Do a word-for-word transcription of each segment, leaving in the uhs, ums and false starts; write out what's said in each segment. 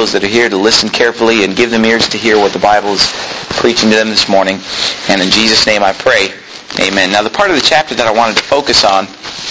those that are here to listen carefully and give them ears to hear what the Bible is preaching to them this morning. And in Jesus' name I pray. Amen. Now the part of the chapter that I wanted to focus on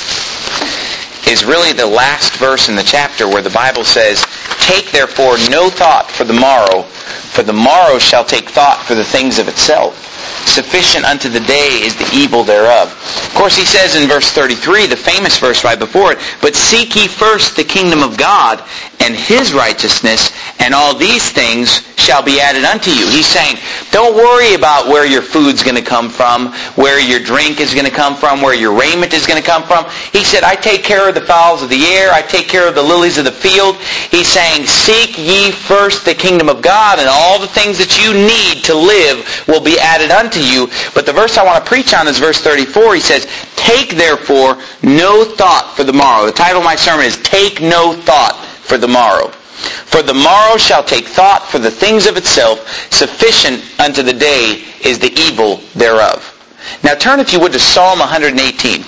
is really the last verse in the chapter where the Bible says, "Take therefore no thought for the morrow, for the morrow shall take thought for the things of itself. Sufficient unto the day is the evil thereof." Of course, he says in verse thirty-three, the famous verse right before it, "But seek ye first the kingdom of God and His righteousness, and all these things shall be added unto you." He's saying, don't worry about where your food's going to come from, where your drink is going to come from, where your raiment is going to come from. He said, I take care of the fowls of the air, I take care of the lilies of the field. He's saying, seek ye first the kingdom of God, and all the things that you need to live will be added unto you. But the verse I want to preach on is verse thirty-four. He says, "Take therefore no thought for the morrow." The title of my sermon is, "Take no thought for the morrow. For the morrow shall take thought for the things of itself. Sufficient unto the day is the evil thereof." Now turn, if you would, to Psalm one eighteen.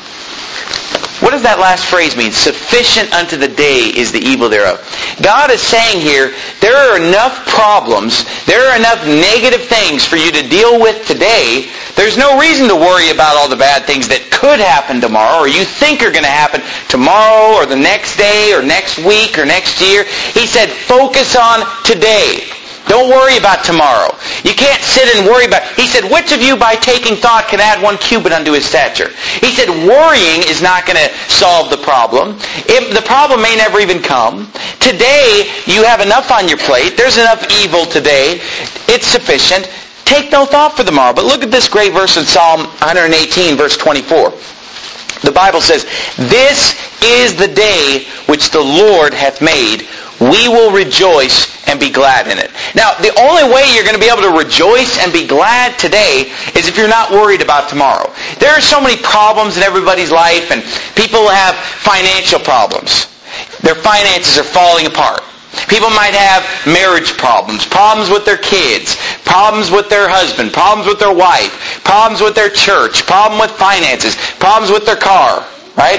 What does that last phrase mean? Sufficient unto the day is the evil thereof. God is saying here, there are enough problems, there are enough negative things for you to deal with today. There's no reason to worry about all the bad things that could happen tomorrow, or you think are going to happen tomorrow, or the next day, or next week, or next year. He said, focus on today. Don't worry about tomorrow. You can't sit and worry about... He said, which of you by taking thought can add one cubit unto his stature? He said, worrying is not going to solve the problem. If the problem may never even come. Today, you have enough on your plate. There's enough evil today. It's sufficient. Take no thought for tomorrow. But look at this great verse in Psalm one eighteen, verse twenty-four. The Bible says, "This is the day which the Lord hath made. We will rejoice and be glad in it." Now, the only way you're going to be able to rejoice and be glad today is if you're not worried about tomorrow. There are so many problems in everybody's life, and people have financial problems. Their finances are falling apart. People might have marriage problems, problems with their kids, problems with their husband, problems with their wife, problems with their church, problem with finances, problems with their car, right?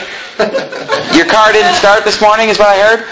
Your car didn't start this morning is what I heard?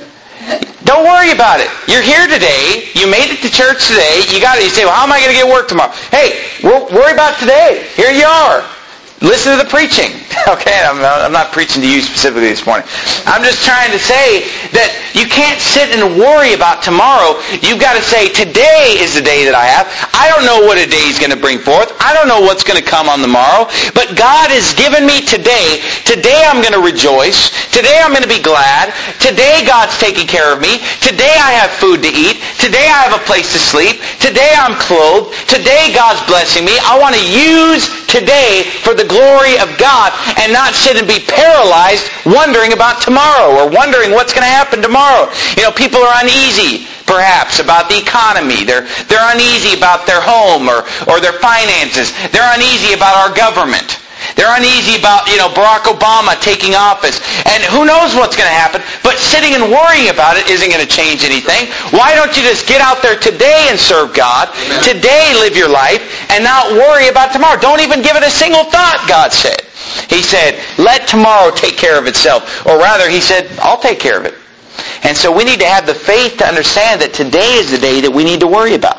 Don't worry about it. You're here today. You made it to church today. You got it. You say, well, how am I going to get work tomorrow? Hey, worry about today. Here you are. Listen to the preaching. Okay, I'm, I'm not preaching to you specifically this morning. I'm just trying to say that you can't sit and worry about tomorrow. You've got to say, today is the day that I have. I don't know what a day is going to bring forth. I don't know what's going to come on the morrow. But God has given me today. Today I'm going to rejoice. Today I'm going to be glad. Today God's taking care of me. Today I have food to eat. Today I have a place to sleep. Today I'm clothed. Today God's blessing me. I want to use today for the glory of God and not sit and be paralyzed wondering about tomorrow or wondering what's going to happen tomorrow. You know, people are uneasy perhaps about the economy. They're, they're uneasy about their home or, or their finances. They're uneasy about our government. They're uneasy about, you know, Barack Obama taking office. And who knows what's going to happen. But sitting and worrying about it isn't going to change anything. Why don't you just get out there today and serve God? Amen. Today live your life and not worry about tomorrow. Don't even give it a single thought, God said. He said, let tomorrow take care of itself. Or rather, he said, I'll take care of it. And so we need to have the faith to understand that today is the day that we need to worry about.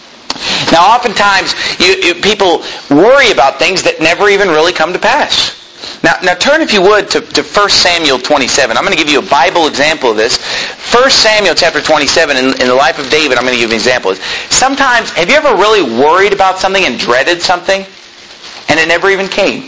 Now, oftentimes, you, you, people worry about things that never even really come to pass. Now, now turn, if you would, to, to First Samuel twenty-seven. I'm going to give you a Bible example of this. First Samuel chapter twenty-seven, in, in the life of David, I'm going to give you an example. Sometimes, have you ever really worried about something and dreaded something, and it never even came?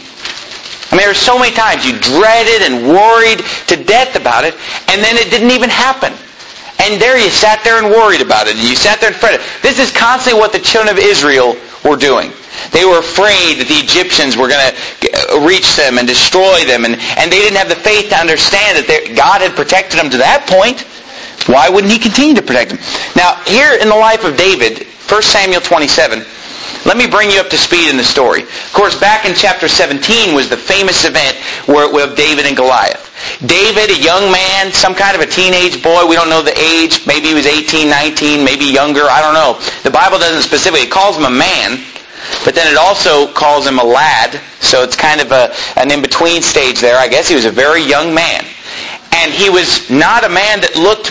I mean, there are so many times you dreaded and worried to death about it, and then it didn't even happen. And there you sat there and worried about it, and you sat there and fretted. This is constantly what the children of Israel were doing. They were afraid that the Egyptians were going to reach them and destroy them, and, and they didn't have the faith to understand that God had protected them to that point. Why wouldn't He continue to protect them? Now, here in the life of David, First Samuel twenty-seven, let me bring you up to speed in the story. Of course, back in chapter seventeen was the famous event where, of David and Goliath. David, a young man, some kind of a teenage boy, we don't know the age, maybe he was eighteen, nineteen, maybe younger, I don't know. The Bible doesn't specifically, it calls him a man, but then it also calls him a lad, so it's kind of a, an in-between stage there. I guess he was a very young man. And he was not a man that looked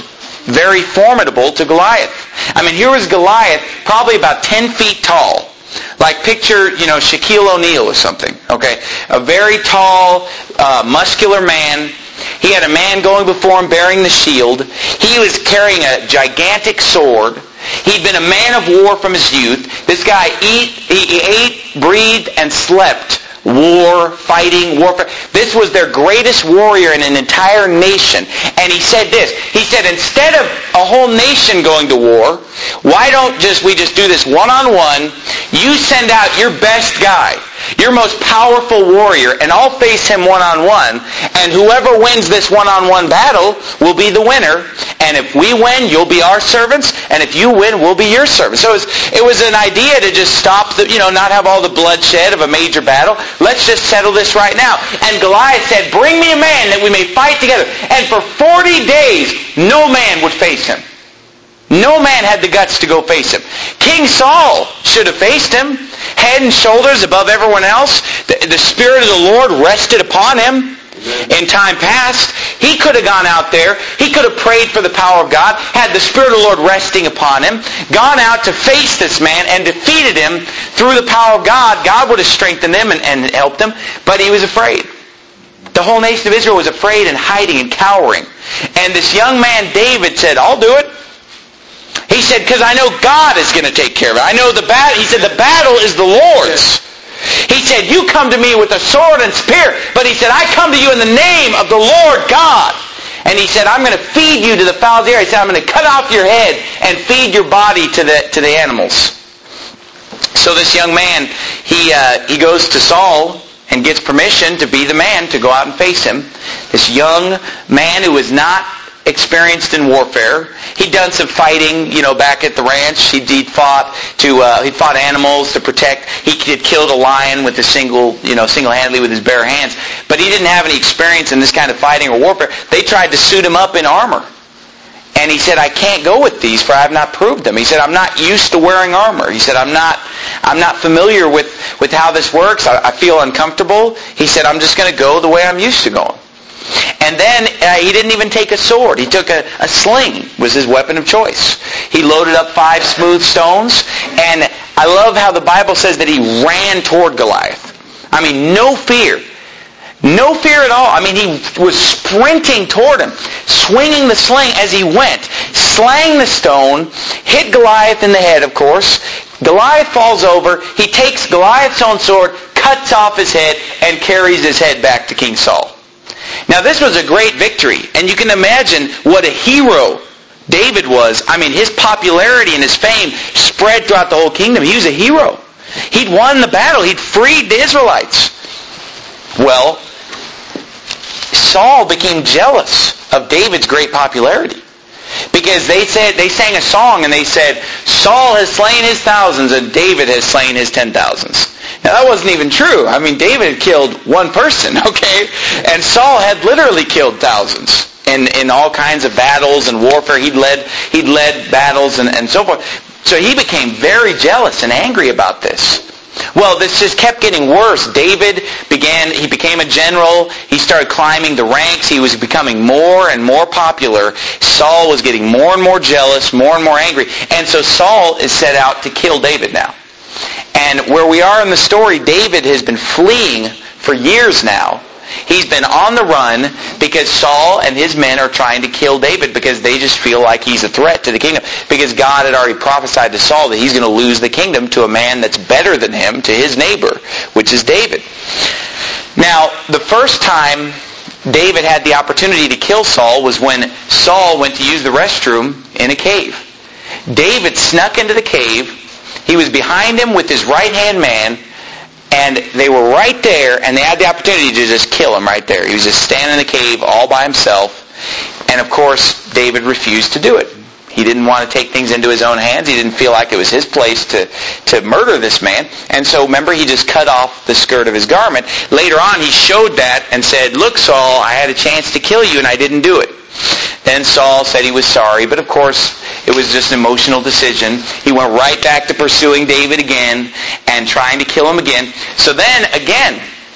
very formidable to Goliath. I mean, here was Goliath, probably about ten feet tall. Like picture, you know, Shaquille O'Neal or something, okay? A very tall, uh, muscular man. He had a man going before him bearing the shield. He was carrying a gigantic sword. He'd been a man of war from his youth. This guy eat, he ate, breathed, and slept war, fighting, warfare. This was their greatest warrior in an entire nation. And he said this. He said, instead of a whole nation going to war, why don't just we just do this one-on-one? You send out your best guy, your most powerful warrior, and I'll face him one-on-one. And whoever wins this one-on-one battle will be the winner. And if we win, you'll be our servants. And if you win, we'll be your servants. So it was, it was an idea to just stop, the, you know, not have all the bloodshed of a major battle. Let's just settle this right now. And Goliath said, bring me a man that we may fight together. And for forty days, no man would face him. No man had the guts to go face him. King Saul should have faced him. Head and shoulders above everyone else. The, the Spirit of the Lord rested upon him. In time past, he could have gone out there. He could have prayed for the power of God, had the Spirit of the Lord resting upon him, gone out to face this man and defeated him through the power of God. God would have strengthened him and, and helped him, but he was afraid. The whole nation of Israel was afraid and hiding and cowering. And this young man, David, said, I'll do it. He said, because I know God is going to take care of it. I know the battle. He said, the battle is the Lord's. He said, you come to me with a sword and spear. But he said, I come to you in the name of the Lord God. And he said, I'm going to feed you to the fowls of the air. He said, I'm going to cut off your head and feed your body to the to the animals. So this young man, he uh, he goes to Saul and gets permission to be the man to go out and face him. This young man who was not experienced in warfare. He'd done some fighting, you know, back at the ranch. He'd, he'd fought to uh, he'd fought animals to protect. He had killed a lion with a single, you know, single-handedly with his bare hands. But he didn't have any experience in this kind of fighting or warfare. They tried to suit him up in armor. And he said, I can't go with these, for I have not proved them. He said, I'm not used to wearing armor. He said, I'm not I'm not familiar with, with how this works. I, I feel uncomfortable. He said, I'm just going to go the way I'm used to going. And then uh, he didn't even take a sword. He took a, a sling, was his weapon of choice. He loaded up five smooth stones. And I love how the Bible says that he ran toward Goliath. I mean, no fear. No fear at all. I mean, he was sprinting toward him, swinging the sling as he went, slaying the stone, hit Goliath in the head, of course. Goliath falls over. He takes Goliath's own sword, cuts off his head, and carries his head back to King Saul. Now, this was a great victory, and you can imagine what a hero David was. I mean, his popularity and his fame spread throughout the whole kingdom. He was a hero. He'd won the battle. He'd freed the Israelites. Well, Saul became jealous of David's great popularity because they said they sang a song and they said, Saul has slain his thousands and David has slain his ten thousands. Now, that wasn't even true. I mean, David killed one person, okay? And Saul had literally killed thousands in, in all kinds of battles and warfare. He'd led he'd led battles and, and so forth. So he became very jealous and angry about this. Well, this just kept getting worse. David began, he became a general. He started climbing the ranks. He was becoming more and more popular. Saul was getting more and more jealous, more and more angry. And so Saul is set out to kill David now. And where we are in the story, David has been fleeing for years now. He's been on the run because Saul and his men are trying to kill David because they just feel like he's a threat to the kingdom. Because God had already prophesied to Saul that he's going to lose the kingdom to a man that's better than him, to his neighbor, which is David. Now, the first time David had the opportunity to kill Saul was when Saul went to use the restroom in a cave. David snuck into the cave. He was behind him with his right-hand man, and they were right there, and they had the opportunity to just kill him right there. He was just standing in the cave all by himself, and of course, David refused to do it. He didn't want to take things into his own hands. He didn't feel like it was his place to, to murder this man, and so remember, he just cut off the skirt of his garment. Later on, he showed that and said, look, Saul, I had a chance to kill you, and I didn't do it. Then Saul said he was sorry, but of course, it was just an emotional decision. He went right back to pursuing David again and trying to kill him again. So then, again,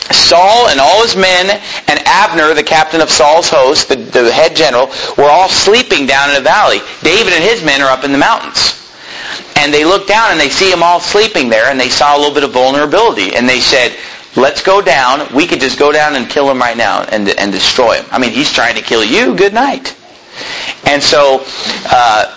Saul and all his men and Abner, the captain of Saul's host, the, the head general, were all sleeping down in a valley. David and his men are up in the mountains. And they look down and they see them all sleeping there, and they saw a little bit of vulnerability. And they said, let's go down. We could just go down and kill him right now and, and destroy him. I mean, he's trying to kill you. Good night. And so uh,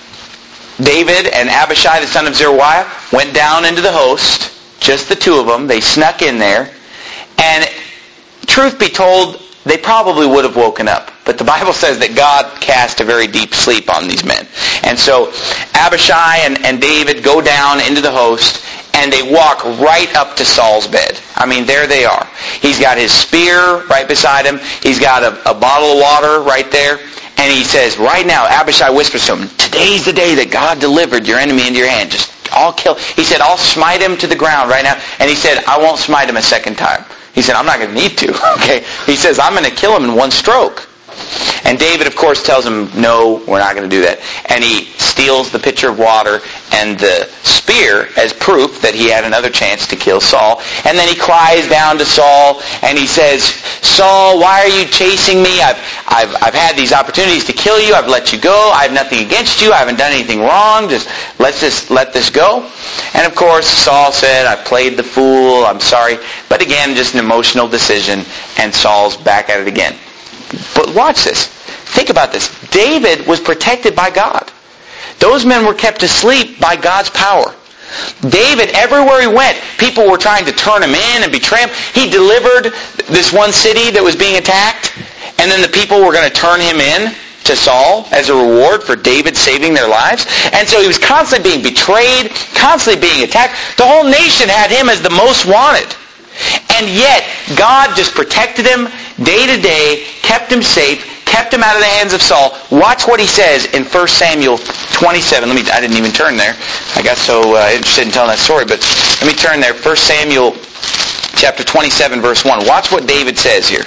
David and Abishai, the son of Zeruiah, went down into the host, just the two of them. They snuck in there. And truth be told, they probably would have woken up. But the Bible says that God cast a very deep sleep on these men. And so Abishai and, and David go down into the host, and they walk right up to Saul's bed. I mean, there they are. He's got his spear right beside him. He's got a, a bottle of water right there. And he says, right now, Abishai whispers to him, today's the day that God delivered your enemy into your hand. Just, I'll kill. He said, I'll smite him to the ground right now. And he said, I won't smite him a second time. He said, I'm not going to need to. Okay. He says, I'm going to kill him in one stroke. And David, of course, tells him, no, we're not going to do that. And he steals the pitcher of water and the spear as proof that he had another chance to kill Saul. And then he cries down to Saul and he says, Saul, why are you chasing me? I've, I've, I've had these opportunities to kill you. I've let you go. I have nothing against you. I haven't done anything wrong. Just let's just let this go. And of course, Saul said, I played the fool. I'm sorry. But again, just an emotional decision. And Saul's back at it again. But watch this. Think about this. David was protected by God. Those men were kept asleep by God's power. David, everywhere he went, people were trying to turn him in and betray him. He delivered this one city that was being attacked, and then the people were going to turn him in to Saul as a reward for David saving their lives. And so he was constantly being betrayed, constantly being attacked. The whole nation had him as the most wanted. And yet, God just protected him day to day, kept him safe, kept him out of the hands of Saul. Watch what he says in First Samuel twenty-seven. Let me, I didn't even turn there. I got so uh, interested in telling that story, but let me turn there. First Samuel chapter twenty-seven, verse one. Watch what David says here.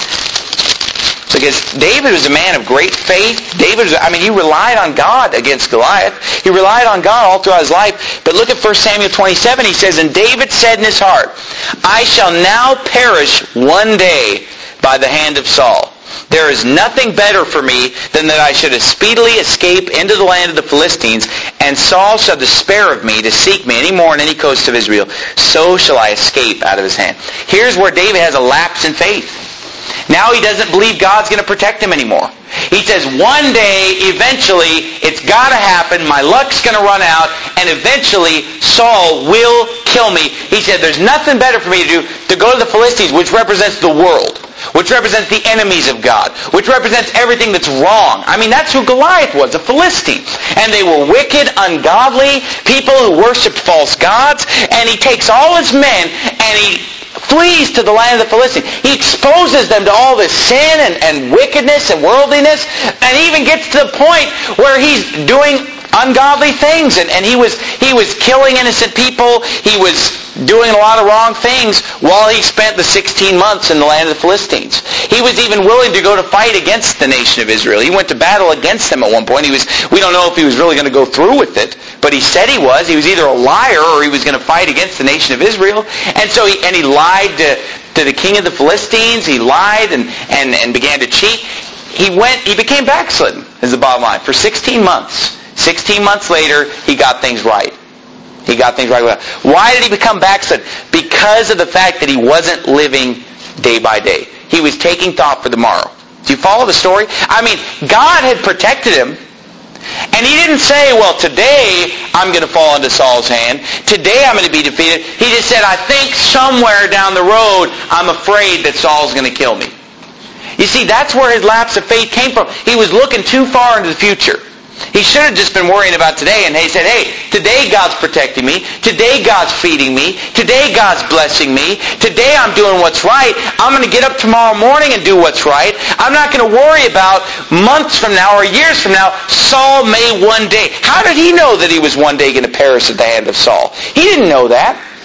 Because David was a man of great faith. David was, I mean, he relied on God against Goliath. He relied on God all throughout his life. But look at First Samuel twenty-seven. He says, and David said in his heart, I shall now perish one day by the hand of Saul. There is nothing better for me than that I should speedily escape into the land of the Philistines, and Saul shall despair of me to seek me any more in any coast of Israel. So shall I escape out of his hand. Here's where David has a lapse in faith. Now he doesn't believe God's going to protect him anymore. He says, one day, eventually, it's got to happen. My luck's going to run out, and eventually Saul will kill me. He said, there's nothing better for me to do to go to the Philistines, which represents the world, which represents the enemies of God, which represents everything that's wrong. I mean, that's who Goliath was, a Philistine. And they were wicked, ungodly, people who worshipped false gods. And he takes all his men, and he flees to the land of the Philistines. He exposes them to all this sin and, and wickedness and worldliness, and even gets to the point where he's doing ungodly things, and, and he was he was killing innocent people. He was doing a lot of wrong things while he spent the sixteen months in the land of the Philistines. He was even willing to go to fight against the nation of Israel. He went to battle against them at one point. He was we don't know if he was really going to go through with it, but he said he was. He was either a liar or he was going to fight against the nation of Israel. And so he and he lied to, to the king of the Philistines. He lied and, and, and began to cheat. He went he became backslidden, is the bottom line, for sixteen months. Sixteen months later, he got things right. He got things right. Why did he become backslidden? Because of the fact that he wasn't living day by day. He was taking thought for the morrow. Do you follow the story? I mean, God had protected him. And he didn't say, well, today I'm going to fall into Saul's hand. Today I'm going to be defeated. He just said, I think somewhere down the road I'm afraid that Saul's going to kill me. You see, that's where his lapse of faith came from. He was looking too far into the future. He should have just been worrying about today, and he said, hey, today God's protecting me. Today God's feeding me. Today God's blessing me. Today I'm doing what's right. I'm going to get up tomorrow morning and do what's right. I'm not going to worry about months from now or years from now. Saul may one day. How did he know that he was one day going to perish at the hand of Saul? He didn't know that.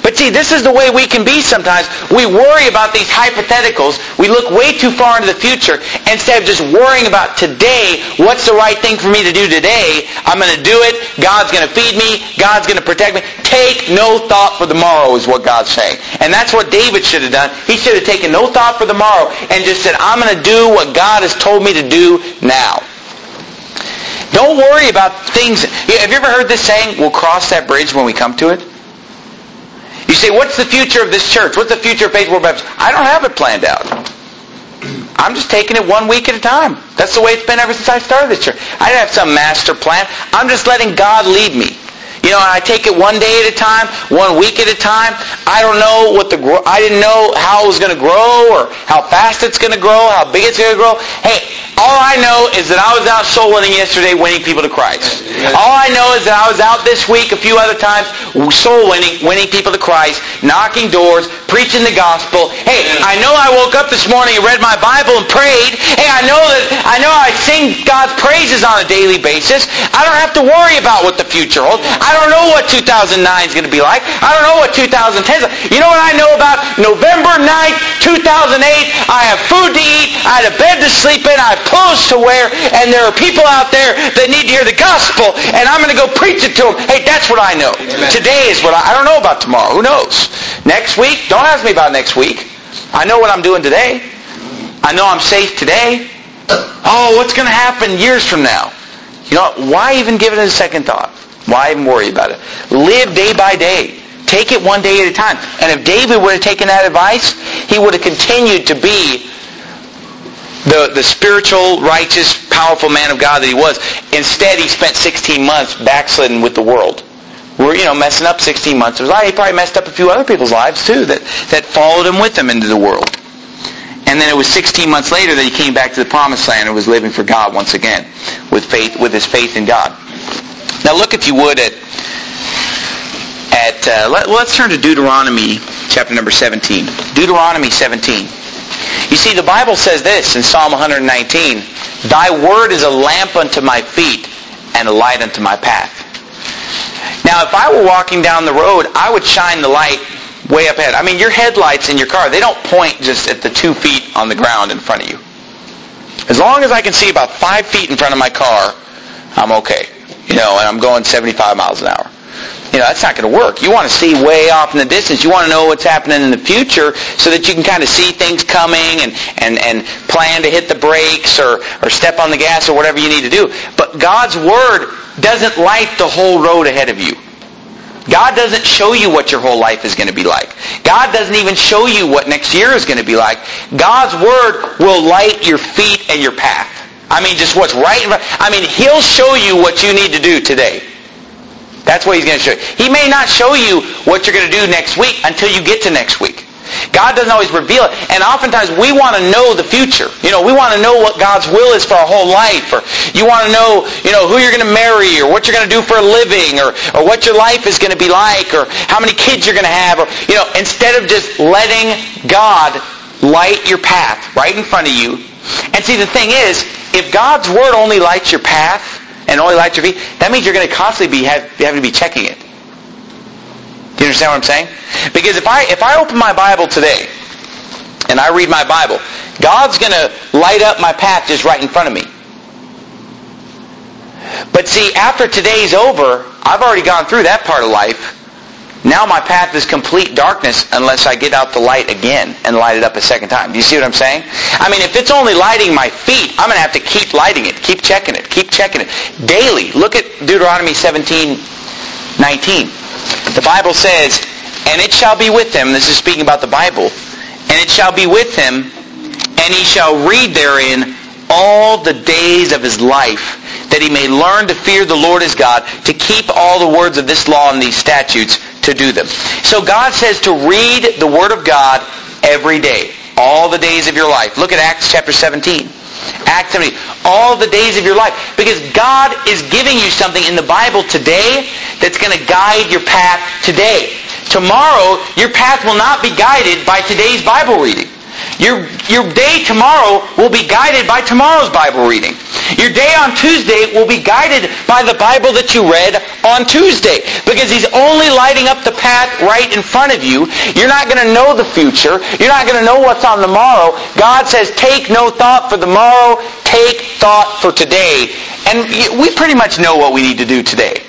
But see, this is the way we can be sometimes. We worry about these hypotheticals. We look way too far into the future instead of just worrying about today, what's the right thing for me to do today? I'm going to do it. God's going to feed me. God's going to protect me. Take no thought for the morrow is what God's saying. And that's what David should have done. He should have taken no thought for the morrow and just said, I'm going to do what God has told me to do now. Don't worry about things. Have you ever heard this saying, we'll cross that bridge when we come to it? You say, what's the future of this church? What's the future of Faith World Baptist? I don't have it planned out. I'm just taking it one week at a time. That's the way it's been ever since I started this church. I didn't have some master plan. I'm just letting God lead me. You know, I take it one day at a time, one week at a time. I don't know what the grow. I didn't know how it was going to grow or how fast it's going to grow, how big it's going to grow. Hey, all I know is that I was out soul winning yesterday, winning people to Christ. All I know is that I was out this week a few other times, soul winning, winning people to Christ, knocking doors, preaching the gospel. Hey, I know I woke up this morning and read my Bible and prayed. Hey, I know that I know I sing God's praises on a daily basis. I don't have to worry about what the future holds. I don't know what two thousand nine is going to be like. I don't know what two thousand ten is like. You know what I know about November ninth, two thousand eight? I have food to eat. I had a bed to sleep in. I have clothes to wear. And there are people out there that need to hear the gospel. And I'm going to go preach it to them. Hey, that's what I know. Amen. Today is what I... I don't know about tomorrow. Who knows? Next week? Don't ask me about next week. I know what I'm doing today. I know I'm safe today. Oh, what's going to happen years from now? You know, why even give it a second thought? Why even worry about it? Live day by day. Take it one day at a time. And if David would have taken that advice, he would have continued to be the, the spiritual, righteous, powerful man of God that he was. Instead, he spent sixteen months backsliding with the world. We're, you know, messing up sixteen months of his life. He probably messed up a few other people's lives too that, that followed him with him into the world. And then it was sixteen months later that he came back to the promised land and was living for God once again with faith, with his faith in God. Now look, if you would, at, at uh, let, let's turn to Deuteronomy chapter number seventeen. Deuteronomy seventeen. You see, the Bible says this in Psalm one nineteen, Thy word is a lamp unto my feet and a light unto my path. Now, if I were walking down the road, I would shine the light way up ahead. I mean, your headlights in your car, they don't point just at the two feet on the ground in front of you. As long as I can see about five feet in front of my car, I'm okay. You know, and I'm going seventy-five miles an hour. You know, that's not going to work. You want to see way off in the distance. You want to know what's happening in the future so that you can kind of see things coming and, and, and plan to hit the brakes or, or step on the gas or whatever you need to do. But God's Word doesn't light the whole road ahead of you. God doesn't show you what your whole life is going to be like. God doesn't even show you what next year is going to be like. God's Word will light your feet and your path. I mean, just what's right in front. I mean, He'll show you what you need to do today. That's what He's going to show you. He may not show you what you're going to do next week until you get to next week. God doesn't always reveal it. And oftentimes we want to know the future. You know, we want to know what God's will is for our whole life. Or you want to know, you know, who you're going to marry or what you're going to do for a living or, or what your life is going to be like or how many kids you're going to have. Or, you know, instead of just letting God light your path right in front of you. And see, the thing is, if God's Word only lights your path and only lights your feet, that means you're going to constantly be have, having to be checking it. Do you understand what I'm saying? Because if I if I open my Bible today and I read my Bible, God's going to light up my path just right in front of me. But see, after today's over, I've already gone through that part of life. Now my path is complete darkness unless I get out the light again and light it up a second time. Do you see what I'm saying? I mean, if it's only lighting my feet, I'm going to have to keep lighting it, keep checking it, keep checking it. Daily. Look at Deuteronomy seventeen nineteen. The Bible says, and it shall be with him, this is speaking about the Bible, and it shall be with him, and he shall read therein all the days of his life, that he may learn to fear the Lord his God, to keep all the words of this law and these statutes, to do them. So God says to read the Word of God every day, all the days of your life. Look at Acts chapter seventeen. Acts seventeen. All the days of your life. Because God is giving you something in the Bible today that's going to guide your path today. Tomorrow, your path will not be guided by today's Bible reading. Your, your day tomorrow will be guided by tomorrow's Bible reading. Your day on Tuesday will be guided by the Bible that you read on Tuesday. Because He's only lighting up the path right in front of you. You're not going to know the future. You're not going to know what's on the morrow. God says, take no thought for the morrow. Take thought for today. And we pretty much know what we need to do today.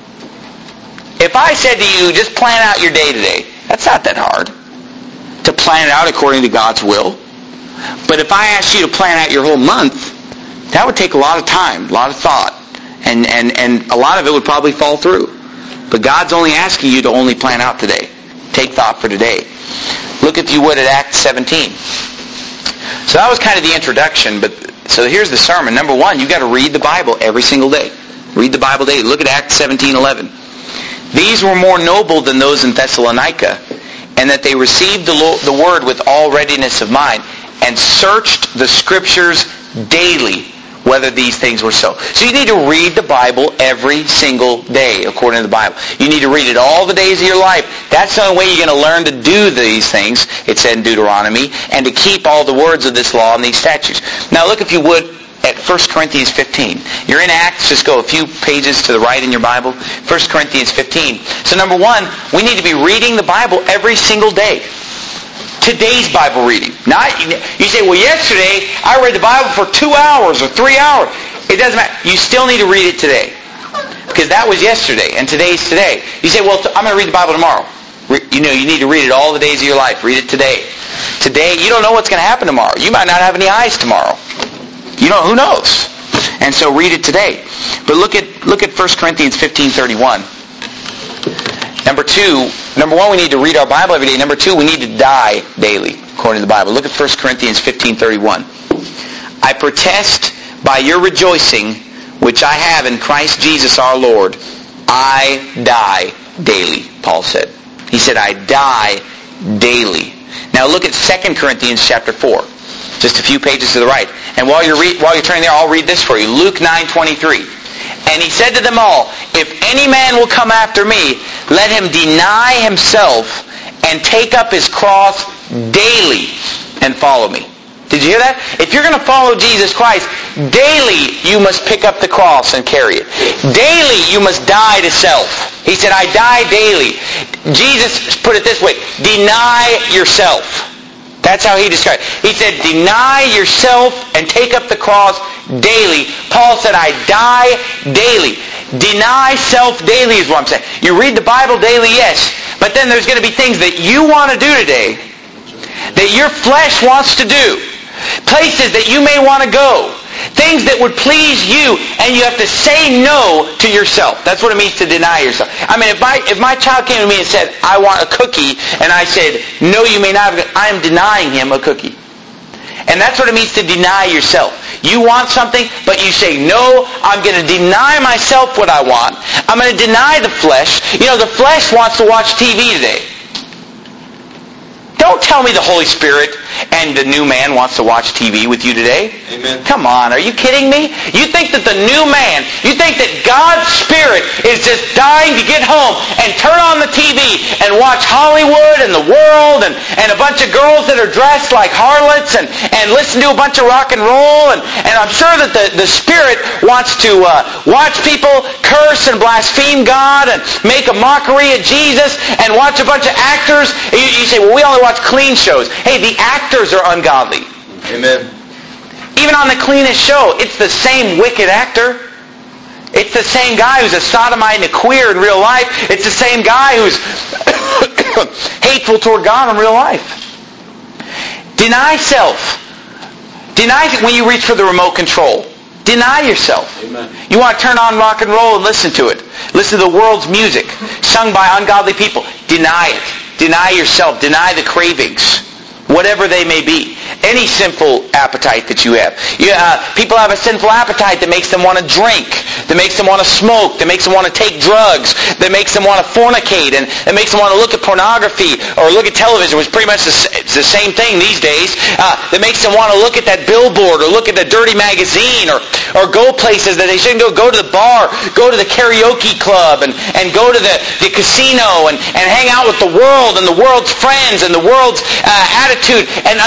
If I said to you, just plan out your day today, that's not that hard to plan it out according to God's will. But if I asked you to plan out your whole month, that would take a lot of time, a lot of thought, and, and, and a lot of it would probably fall through. But God's only asking you to only plan out today. Take thought for today. Look, if you would, at Acts seventeen. So that was kind of the introduction, but so here's the sermon. Number one, you've got to read the Bible every single day. Read the Bible daily. Look at Acts seventeen eleven. These were more noble than those in Thessalonica, and that they received the, Lord, the word with all readiness of mind, and searched the Scriptures daily, whether these things were so. So you need to read the Bible every single day, according to the Bible. You need to read it all the days of your life. That's the only way you're going to learn to do these things, it said in Deuteronomy, and to keep all the words of this law and these statutes. Now look, if you would, at First Corinthians fifteen. You're in Acts, just go a few pages to the right in your Bible. First Corinthians fifteen. So number one, we need to be reading the Bible every single day. Today's Bible reading. Not, you say, well, yesterday I read the Bible for two hours or three hours. It doesn't matter. You still need to read it today. Because that was yesterday, and today's today. You say, well, I'm going to read the Bible tomorrow. You know, you need to read it all the days of your life. Read it today. Today, you don't know what's going to happen tomorrow. You might not have any eyes tomorrow. You know, who knows? And so read it today. But look at look at First Corinthians fifteen thirty-one. Number two, number one, we need to read our Bible every day. Number two, we need to die daily, according to the Bible. Look at First Corinthians fifteen thirty-one. I protest by your rejoicing, which I have in Christ Jesus our Lord, I die daily, Paul said. He said, I die daily. Now look at Second Corinthians chapter four. Just a few pages to the right. And while you're, re- while you're turning there, I'll read this for you. Luke nine twenty-three. And he said to them all, if any man will come after me, let him deny himself and take up his cross daily and follow me. Did you hear that? If you're going to follow Jesus Christ, daily you must pick up the cross and carry it. Daily you must die to self. He said, I die daily. Jesus put it this way, deny yourself. That's how he described it. He said, deny yourself and take up the cross daily. Paul said, I die daily. Deny self daily is what I'm saying. You read the Bible daily, yes. But then there's going to be things that you want to do today, that your flesh wants to do. Places that you may want to go. Things that would please you, and you have to say no to yourself. That's what it means to deny yourself. I mean, if my if my child came to me and said, I want a cookie, and I said, no, you may not have, I am denying him a cookie. And that's what it means to deny yourself. You want something, but you say, no, I'm going to deny myself what I want. I'm going to deny the flesh. You know, the flesh wants to watch T V today. Don't tell me the Holy Spirit and the new man wants to watch T V with you today. Amen. Come on, are you kidding me? You think that the new man, you think that God's Spirit is just dying to get home and turn on the T V and watch Hollywood and the world and, and a bunch of girls that are dressed like harlots and, and listen to a bunch of rock and roll, and, and I'm sure that the, the Spirit wants to uh, watch people curse and blaspheme God and make a mockery of Jesus and watch a bunch of actors. You, you say, well, we only watch clean shows. Hey, the actors are ungodly. Amen. Even on the cleanest show, it's the same wicked actor. It's the same guy who's a sodomite and a queer in real life. It's the same guy who's hateful toward God in real life. Deny self. Deny when you reach for the remote control. Deny yourself. Amen. You want to turn on rock and roll and listen to it. Listen to the world's music sung by ungodly people. Deny it. Deny yourself. Deny the cravings, whatever they may be. Any sinful appetite that you have. You, uh, people have a sinful appetite that makes them want to drink, that makes them want to smoke, that makes them want to take drugs, that makes them want to fornicate, and that makes them want to look at pornography or look at television, which is pretty much the, it's the same thing these days. Uh, that makes them want to look at that billboard or look at the dirty magazine or, or go places that they shouldn't go. Go to the bar, go to the karaoke club, and, and go to the, the casino and, and hang out with the world and the world's friends and the world's uh, attitude. And ungodly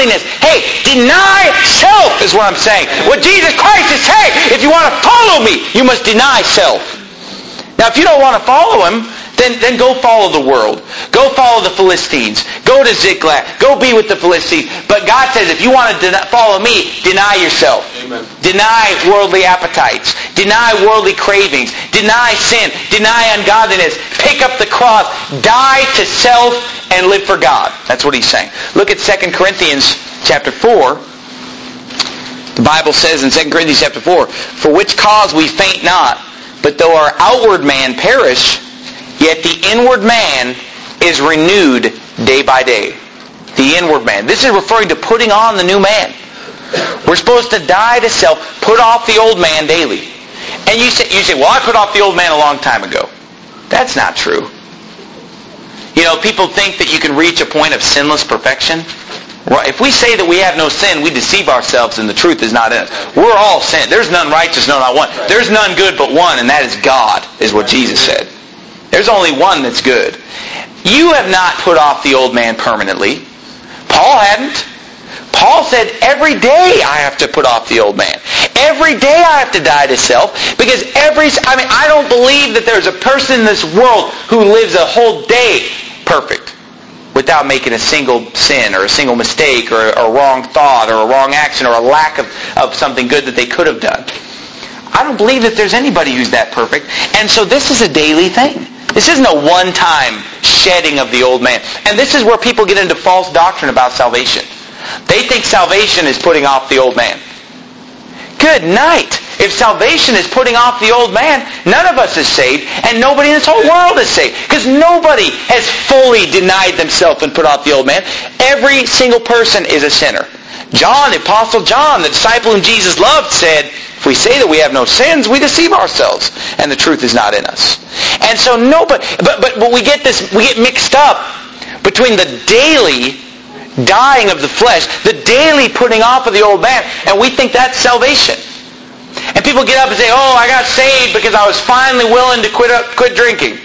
ungodliness. Hey, deny self is what I'm saying. What Jesus Christ is saying, if you want to follow me, you must deny self. Now, if you don't want to follow him, then, then go follow the world. Go follow the Philistines. Go to Ziklag. Go be with the Philistines. But God says, if you want to den- follow me, deny yourself. Amen. Deny worldly appetites. Deny worldly cravings. Deny sin. Deny ungodliness. Pick up the cross. Die to self and live for God. That's what he's saying. Look at Second Corinthians chapter four. The Bible says in Second Corinthians chapter four, for which cause we faint not, but though our outward man perish, yet the inward man is renewed day by day. The inward man. This is referring to putting on the new man. We're supposed to die to self, put off the old man daily. And you say, you say, well, I put off the old man a long time ago. That's not true. You know, people think that you can reach a point of sinless perfection. If we say that we have no sin, we deceive ourselves and the truth is not in us. We're all sin. There's none righteous, no, not one. There's none good but one, and that is God, is what Jesus said. There's only one that's good. You have not put off the old man permanently. Paul hadn't. Paul said, every day I have to put off the old man. Every day I have to die to self. Because every, I mean, I don't believe that there's a person in this world who lives a whole day perfect without making a single sin or a single mistake or a wrong thought or a wrong action or a lack of, of something good that they could have done. I don't believe that there's anybody who's that perfect. And so this is a daily thing. This isn't a one-time shedding of the old man. And this is where people get into false doctrine about salvation. They think salvation is putting off the old man. Good night. If salvation is putting off the old man, none of us is saved, and nobody in this whole world is saved. Because nobody has fully denied themselves and put off the old man. Every single person is a sinner. John, the Apostle John, the disciple whom Jesus loved, said, if we say that we have no sins, we deceive ourselves, and the truth is not in us. And so nobody, but, but, but we get this, we get mixed up between the daily dying of the flesh, the daily putting off of the old man, and we think that's salvation. And people get up and say, oh, I got saved because I was finally willing to quit up, quit drinking.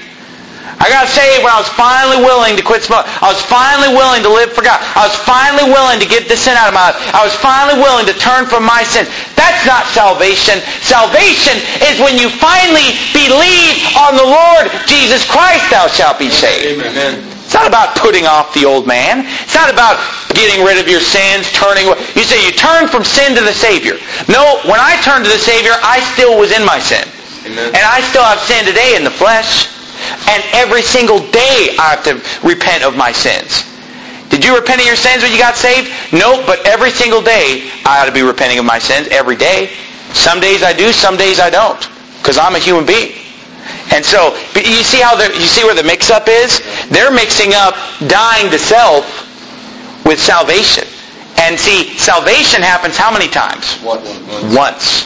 I got saved when I was finally willing to quit smoking. I was finally willing to live for God. I was finally willing to get the sin out of my life. I was finally willing to turn from my sins. That's not salvation. Salvation is when you finally believe on the Lord Jesus Christ, thou shalt be saved. Amen. It's not about putting off the old man. It's not about getting rid of your sins, turning away. You say you turn from sin to the Savior. No, when I turned to the Savior, I still was in my sin. Amen. And I still have sin today in the flesh. And every single day I have to repent of my sins. Did you repent of your sins when you got saved? No, but every single day I ought to be repenting of my sins every day. Some days I do, some days I don't. Because I'm a human being. And so, you see how the, you see where the mix-up is? They're mixing up dying to self with salvation. And see, salvation happens how many times? Once. Once.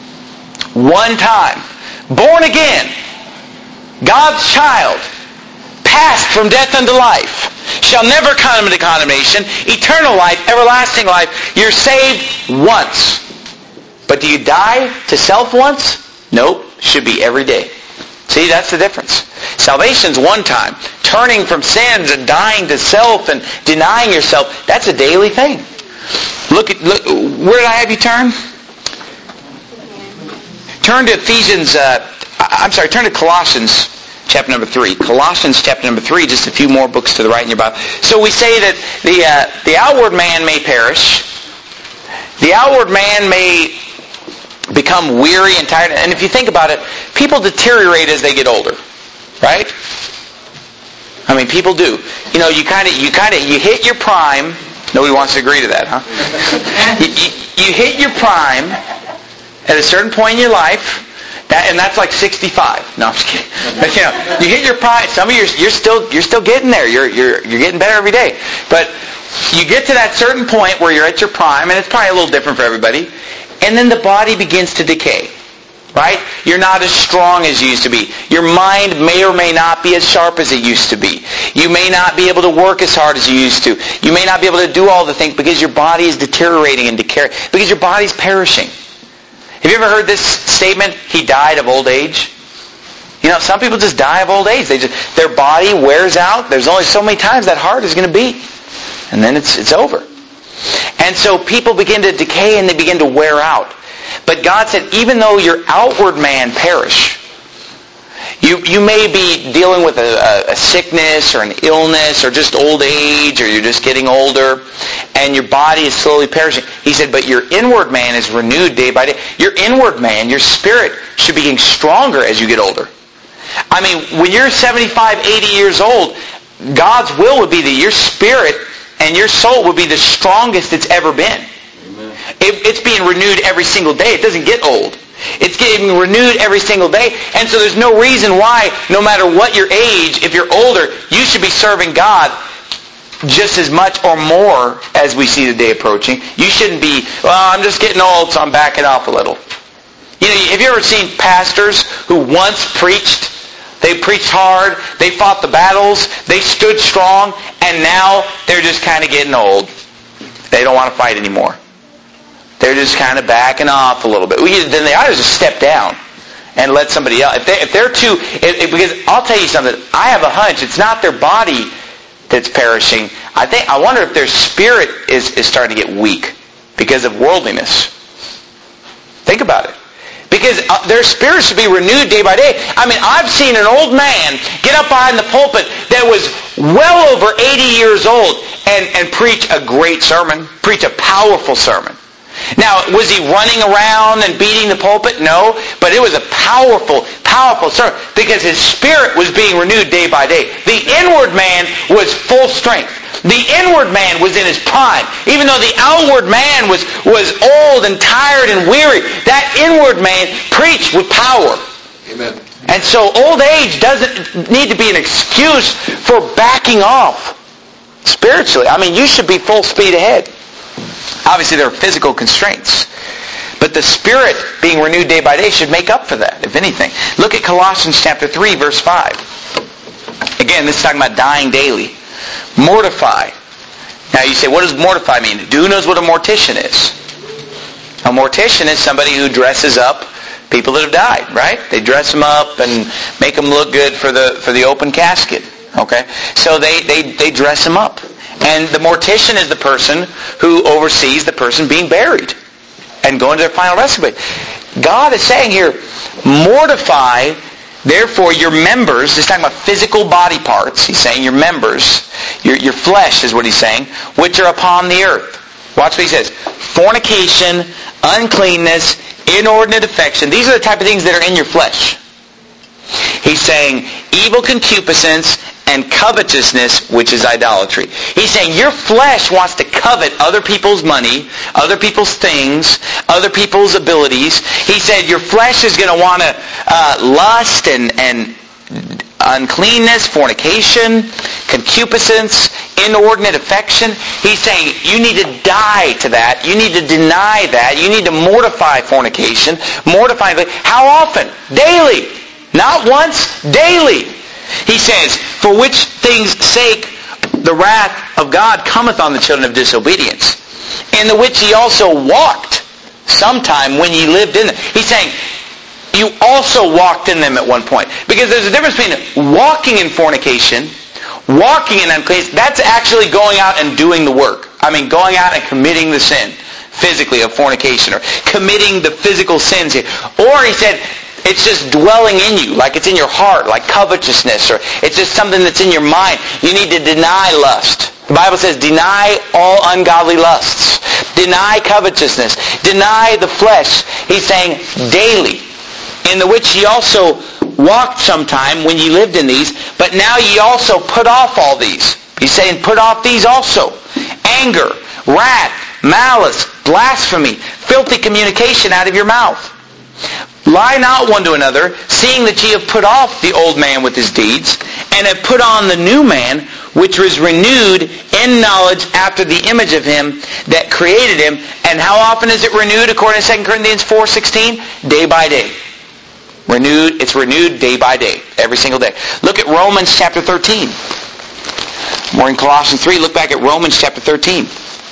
One time. Born again. God's child, passed from death unto life, shall never come into condemnation, eternal life, everlasting life. You're saved once. But do you die to self once? Nope. Should be every day. See, that's the difference. Salvation's one time. Turning from sins and dying to self and denying yourself, that's a daily thing. Look at, look, where did I have you turn? Turn to Ephesians, uh, I'm sorry, turn to Colossians chapter number three. Colossians chapter number three, just a few more books to the right in your Bible. So we say that the uh, the outward man may perish. The outward man may become weary and tired. And if you think about it, people deteriorate as they get older. Right? I mean, people do. You know, you kind of, you kind of, you hit your prime. Nobody wants to agree to that, huh? you, you, you hit your prime at a certain point in your life. That, and that's like sixty-five. No, I'm just kidding. But, you know, you hit your prime. Some of you, you're still, you're still getting there. You're, you're, you're getting better every day. But you get to that certain point where you're at your prime, and it's probably a little different for everybody. And then the body begins to decay. Right? You're not as strong as you used to be. Your mind may or may not be as sharp as it used to be. You may not be able to work as hard as you used to. You may not be able to do all the things because your body is deteriorating and decaying. Because your body's perishing. Have you ever heard this statement? He died of old age. You know, some people just die of old age. They just, their body wears out. There's only so many times that heart is going to beat. And then it's it's over. And so people begin to decay and they begin to wear out. But God said, even though your outward man perish, you you may be dealing with a, a, a sickness or an illness or just old age, or you're just getting older, and your body is slowly perishing. He said, but your inward man is renewed day by day. Your inward man, your spirit, should be getting stronger as you get older. I mean, when you're seventy-five, eighty years old, God's will would be that your spirit and your soul would be the strongest it's ever been. It, it's being renewed every single day. It doesn't get old. It's getting renewed every single day. And so there's no reason why, no matter what your age, if you're older, you should be serving God just as much or more as we see the day approaching. You shouldn't be, well, I'm just getting old, so I'm backing off a little. You know, have you ever seen pastors who once preached, they preached hard, they fought the battles, they stood strong, and now they're just kind of getting old. They don't want to fight anymore. They're just kind of backing off a little bit. Then they ought to just step down and let somebody else. If, they, if they're too... If, if, because I'll tell you something. I have a hunch. It's not their body that's perishing. I think. I wonder if their spirit is, is starting to get weak because of worldliness. Think about it. Because uh, their spirit should be renewed day by day. I mean, I've seen an old man get up behind the pulpit that was well over eighty years old and, and preach a great sermon, preach a powerful sermon. Now, was he running around and beating the pulpit? No, but it was a powerful, powerful sermon because his spirit was being renewed day by day. The inward man was full strength. The inward man was in his prime. Even though the outward man was, was old and tired and weary, that inward man preached with power. Amen. And so old age doesn't need to be an excuse for backing off spiritually. I mean, you should be full speed ahead. Obviously, there are physical constraints. But the Spirit being renewed day by day should make up for that, if anything. Look at Colossians chapter three, verse five. Again, this is talking about dying daily. Mortify. Now you say, what does mortify mean? Who knows what a mortician is? A mortician is somebody who dresses up people that have died, right? They dress them up and make them look good for the for the open casket. Okay? So they, they, they dress them up. And the mortician is the person who oversees the person being buried and going to their final resting place. God is saying here, mortify, therefore, your members. He's talking about physical body parts. He's saying your members, your, your flesh is what he's saying, which are upon the earth. Watch what he says. Fornication, uncleanness, inordinate affection. These are the type of things that are in your flesh. He's saying evil concupiscence and covetousness, which is idolatry. He's saying your flesh wants to covet other people's money, other people's things, other people's abilities. He said your flesh is going to want to uh, lust and, and uncleanness, fornication, concupiscence, inordinate affection. He's saying you need to die to that. You need to deny that. You need to mortify fornication. Mortify. How often? Daily. Not once. Daily. He says, for which things' sake the wrath of God cometh on the children of disobedience, in the which ye also walked sometime when ye lived in them. He's saying, you also walked in them at one point. Because there's a difference between walking in fornication, walking in uncleanness. That's actually going out and doing the work. I mean, going out and committing the sin, physically, of fornication, or committing the physical sins here. Or he said, it's just dwelling in you, like it's in your heart, like covetousness, or it's just something that's in your mind. You need to deny lust. The Bible says, deny all ungodly lusts. Deny covetousness. Deny the flesh. He's saying, daily. In the which ye also walked sometime when ye lived in these, but now ye also put off all these. He's saying, put off these also. Anger, wrath, malice, blasphemy, filthy communication out of your mouth. Lie not one to another, seeing that ye have put off the old man with his deeds, and have put on the new man, which was renewed in knowledge after the image of him that created him. And how often is it renewed according to Second Corinthians four sixteen? Day by day. Renewed, it's renewed day by day, every single day. Look at Romans chapter thirteen. We're in Colossians three. Look back at Romans chapter thirteen.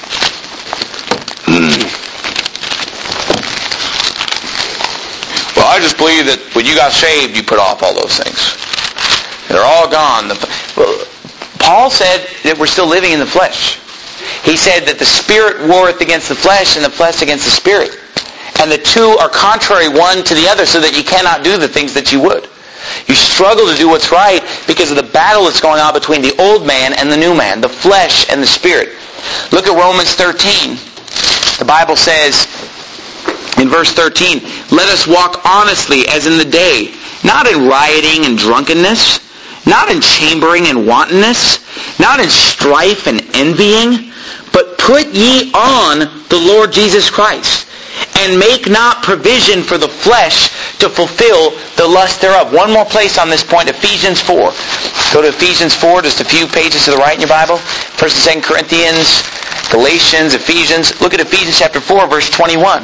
Well, I just believe that when you got saved, you put off all those things. They're all gone. Well, Paul said that we're still living in the flesh. He said that the Spirit warreth against the flesh and the flesh against the Spirit. And the two are contrary one to the other, so that you cannot do the things that you would. You struggle to do what's right because of the battle that's going on between the old man and the new man, the flesh and the Spirit. Look at Romans thirteen. The Bible says in verse thirteen, let us walk honestly as in the day, not in rioting and drunkenness, not in chambering and wantonness, not in strife and envying, but put ye on the Lord Jesus Christ, and make not provision for the flesh to fulfill the lust thereof. One more place on this point, Ephesians four. Go to Ephesians four, just a few pages to the right in your Bible. First and Second Corinthians, Galatians, Ephesians. Look at Ephesians chapter four, verse twenty-one.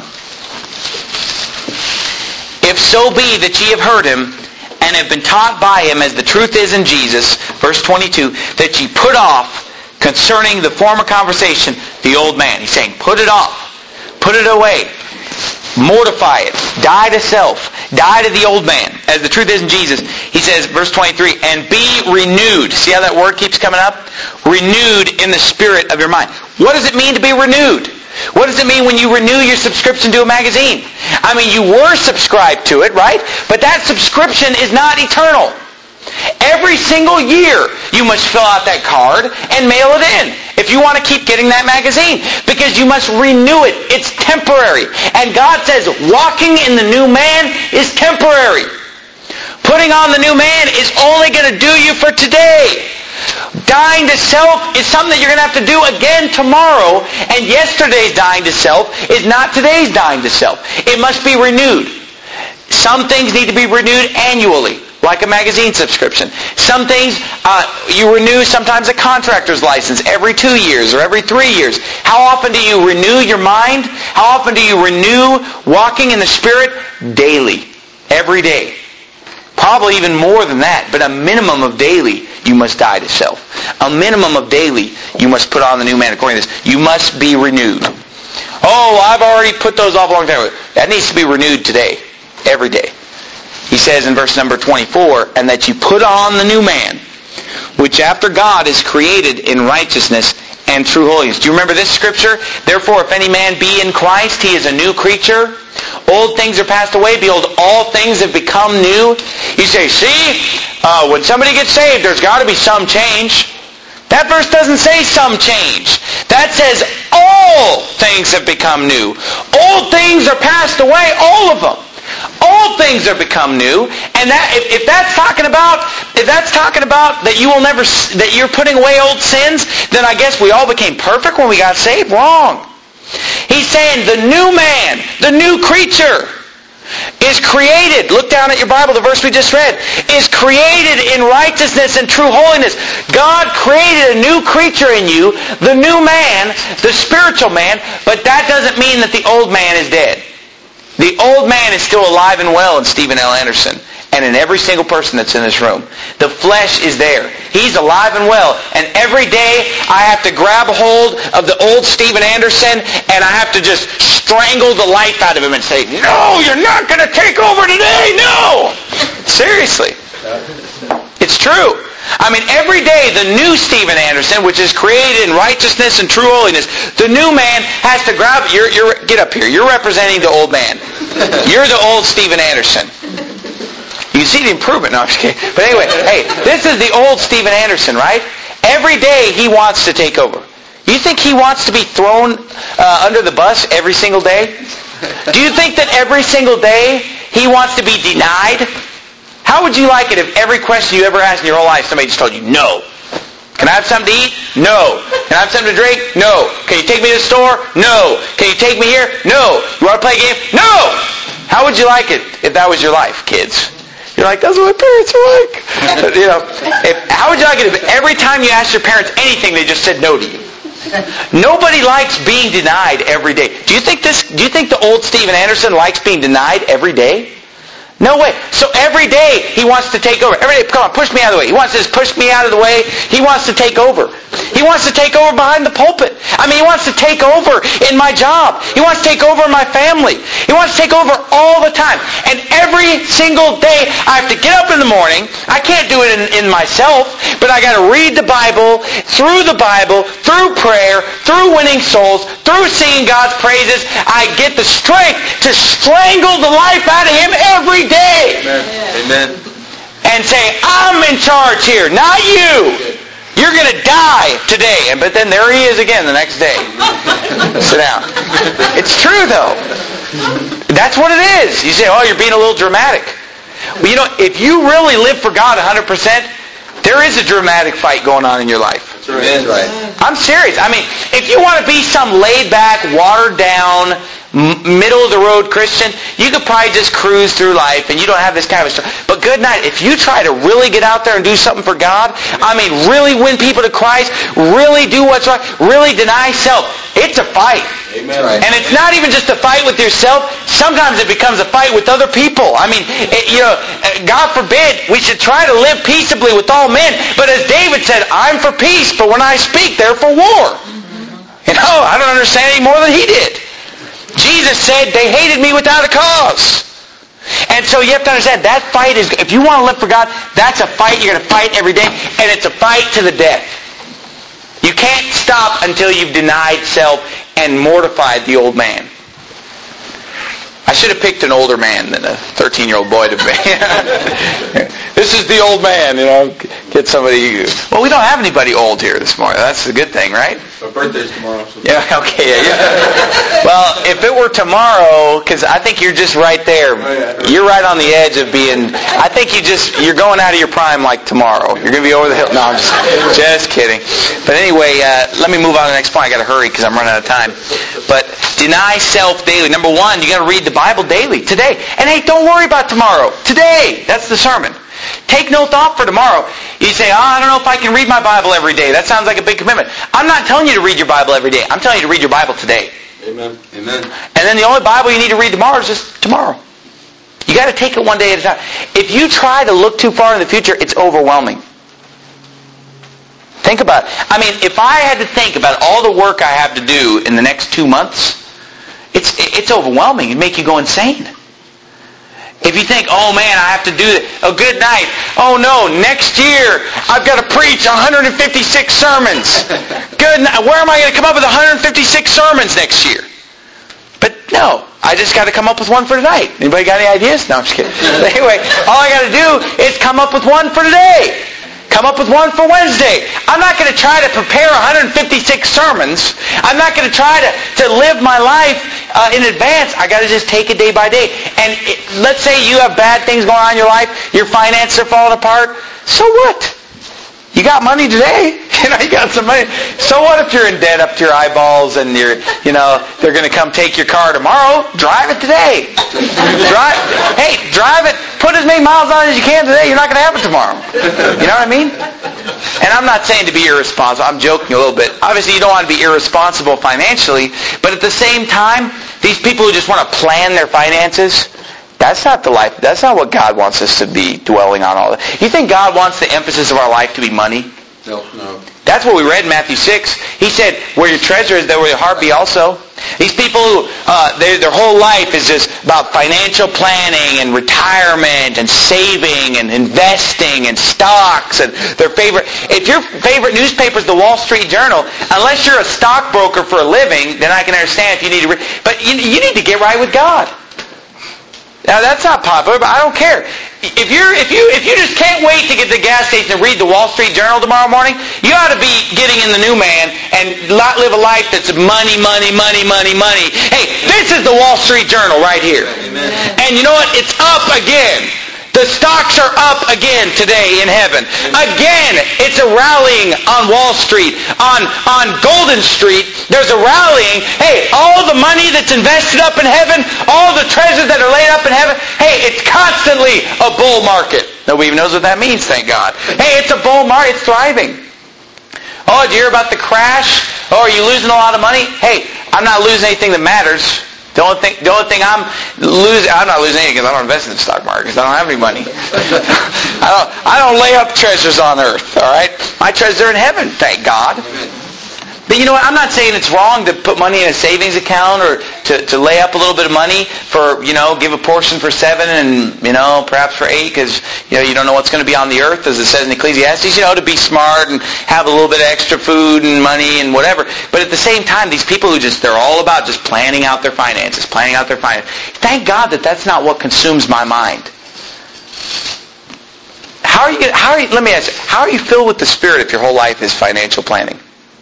If so be that ye have heard him, and have been taught by him, as the truth is in Jesus, verse twenty-two, that ye put off, concerning the former conversation, the old man. He's saying, put it off. Put it away. Mortify it. Die to self. Die to the old man. As the truth is in Jesus. He says, verse twenty-three, and be renewed. See how that word keeps coming up? Renewed in the spirit of your mind. What does it mean to be renewed? What does it mean when you renew your subscription to a magazine? I mean, you were subscribed to it, right? But that subscription is not eternal. Every single year, you must fill out that card and mail it in if you want to keep getting that magazine, because you must renew it. It's temporary. And God says walking in the new man is temporary. Putting on the new man is only going to do you for today. Dying to self is something that you're going to have to do again tomorrow, and yesterday's dying to self is not today's dying to self. It must be renewed. Some things need to be renewed annually, like a magazine subscription. Some things uh, you renew sometimes a contractor's license every two years or every three years. How often do you renew your mind? How often do you renew walking in the Spirit? Daily. Every day. Probably even more than that, but a minimum of daily you must die to self. A minimum of daily you must put on the new man according to this. You must be renewed. Oh, I've already put those off a long time ago. That needs to be renewed today. Every day. He says in verse number twenty-four, and that you put on the new man, which after God is created in righteousness and true holiness. Do you remember this scripture? Therefore, if any man be in Christ, he is a new creature. Old things are passed away. Behold, all things have become new. You say, see, uh, when somebody gets saved, there's got to be some change. That verse doesn't say some change. That says all things have become new. Old things are passed away, all of them. All things are become new, and that if, if that's talking about if that's talking about that you will never that you're putting away old sins, then I guess we all became perfect when we got saved. Wrong. He's saying the new man, the new creature, is created. Look down at your Bible, the verse we just read, is created in righteousness and true holiness. God created a new creature in you, the new man, the spiritual man, but that doesn't mean that the old man is dead. The old man is still alive and well in Steven L. Anderson and in every single person that's in this room. The flesh is there. He's alive and well. And every day I have to grab a hold of the old Steven Anderson and I have to just strangle the life out of him and say, no, you're not going to take over today. No. Seriously. It's true. I mean, every day the new Steven Anderson, which is created in righteousness and true holiness, the new man has to grab, you're, you're, get up here, you're representing the old man. You're the old Steven Anderson. You see the improvement. No, I'm just kidding. But anyway, hey, this is the old Steven Anderson, right? Every day he wants to take over. You think he wants to be thrown uh, under the bus every single day? Do you think that every single day he wants to be denied? How would you like it if every question you ever asked in your whole life somebody just told you, no? Can I have something to eat? No. Can I have something to drink? No. Can you take me to the store? No. Can you take me here? No. You want to play a game? No. How would you like it if that was your life, kids? You're like, that's what my parents are like. You know, if, how would you like it if every time you asked your parents anything, they just said no to you? Nobody likes being denied every day. Do you think this? Do you think the old Steven Anderson likes being denied every day? No way. So every day he wants to take over. Every day, come on, push me out of the way. He wants to just push me out of the way. He wants to take over. He wants to take over behind the pulpit. I mean, he wants to take over in my job. He wants to take over in my family. He wants to take over all the time. And every single day I have to get up in the morning. I can't do it in, in myself, but I got to read the Bible, through the Bible, through prayer, through winning souls, through singing God's praises. I get the strength to strangle the life out of him every day. Amen. Amen. And say, I'm in charge here, not you. You're going to die today. And but then there he is again the next day. Sit down. It's true though. That's what it is. You say, oh, you're being a little dramatic. Well, you know, if you really live for God one hundred percent, there is a dramatic fight going on in your life. That's right. That's right. I'm serious. I mean, if you want to be some laid-back, watered-down, middle-of-the-road Christian, you could probably just cruise through life and you don't have this kind of stuff. But good night. If you try to really get out there and do something for God, I mean, really win people to Christ, really do what's right, really deny self, it's a fight. Amen. Right. And it's not even just a fight with yourself. Sometimes it becomes a fight with other people. I mean, it, you know, God forbid we should try to live peaceably with all men. But as David said, I'm for peace, but when I speak, they're for war. You know, I don't understand any more than he did. Jesus said they hated me without a cause. And so you have to understand that fight is, if you want to live for God, that's a fight you're going to fight every day. And it's a fight to the death. You can't stop until you've denied self and mortified the old man. I should have picked an older man than a thirteen-year-old boy to be. This is the old man, you know. Get somebody. Well, we don't have anybody old here this morning. That's a good thing, right? My birthday's tomorrow. So. Yeah. Okay. Yeah, yeah. Well, if it were tomorrow, because I think you're just right there. Oh, yeah. You're right on the edge of being. I think you just you're going out of your prime like tomorrow. You're going to be over the hill. No, I'm just just kidding. But anyway, uh, let me move on to the next point. I got to hurry because I'm running out of time. But deny self daily. Number one, you got to read the Bible daily, today. And hey, don't worry about tomorrow. Today. That's the sermon. Take no thought for tomorrow. You say, oh, I don't know if I can read my Bible every day. That sounds like a big commitment. I'm not telling you to read your Bible every day. I'm telling you to read your Bible today. Amen. Amen. And then the only Bible you need to read tomorrow is just tomorrow. You got to take it one day at a time. If you try to look too far in the future, it's overwhelming. Think about it. I mean, if I had to think about all the work I have to do in the next two months, it's it's overwhelming. It'd make you go insane. If you think, oh man, I have to do it. Oh, good night. Oh no, next year I've got to preach one hundred fifty-six sermons. Good night. Where am I going to come up with one hundred fifty-six sermons next year? But no, I just got to come up with one for tonight. Anybody got any ideas? No, I'm just kidding. But anyway, all I got to do is come up with one for today. Come up with one for Wednesday. I'm not going to try to prepare one hundred fifty-six sermons. I'm not going to try to, to live my life uh, in advance. I got to just take it day by day. And it, let's say you have bad things going on in your life. Your finances are falling apart. So what? You got money today. You know, you got some money. So what if you're in debt up to your eyeballs and you're, you know, they're going to come take your car tomorrow? Drive it today. Drive. Hey, drive it. Put as many miles on it as you can today. You're not going to have it tomorrow. You know what I mean? And I'm not saying to be irresponsible. I'm joking a little bit. Obviously, you don't want to be irresponsible financially, but at the same time, these people who just want to plan their finances, that's not the life. That's not what God wants us to be dwelling on all that. You think God wants the emphasis of our life to be money? No, no. That's what we read in Matthew six. He said, where your treasure is, there will your heart be also. These people who, uh, their, their whole life is just about financial planning and retirement and saving and investing and stocks and their favorite. If your favorite newspaper is the Wall Street Journal, unless you're a stockbroker for a living, then I can understand if you need to read. But you, you need to get right with God. Now that's not popular, but I don't care. If you're if you if you just can't wait to get to the gas station and read the Wall Street Journal tomorrow morning, you ought to be getting in the New Man and not live a life that's money, money, money, money, money. Hey, this is the Wall Street Journal right here. Amen. And you know what? It's up again. The stocks are up again today in heaven. Again, it's a rallying on Wall Street. On, on Golden Street, there's a rallying. Hey, all the money that's invested up in heaven, all the treasures that are laid up in heaven, hey, it's constantly a bull market. Nobody even knows what that means, thank God. Hey, it's a bull market. It's thriving. Oh, did you hear about the crash? Oh, are you losing a lot of money? Hey, I'm not losing anything that matters. The only thing, the only thing I'm losing, I'm not losing anything because I don't invest in the stock market because I don't have any money. I don't, I don't lay up treasures on earth, all right? My treasures are in heaven, thank God. But you know what? I'm not saying it's wrong to put money in a savings account or to, to lay up a little bit of money for, you know, give a portion for seven and, you know, perhaps for eight because, you know, you don't know what's going to be on the earth, as it says in Ecclesiastes, you know, to be smart and have a little bit of extra food and money and whatever. But at the same time, these people who just, they're all about just planning out their finances, planning out their finances. Thank God that that's not what consumes my mind. How are you, how are you, let me ask you, how are you filled with the Spirit if your whole life is financial planning?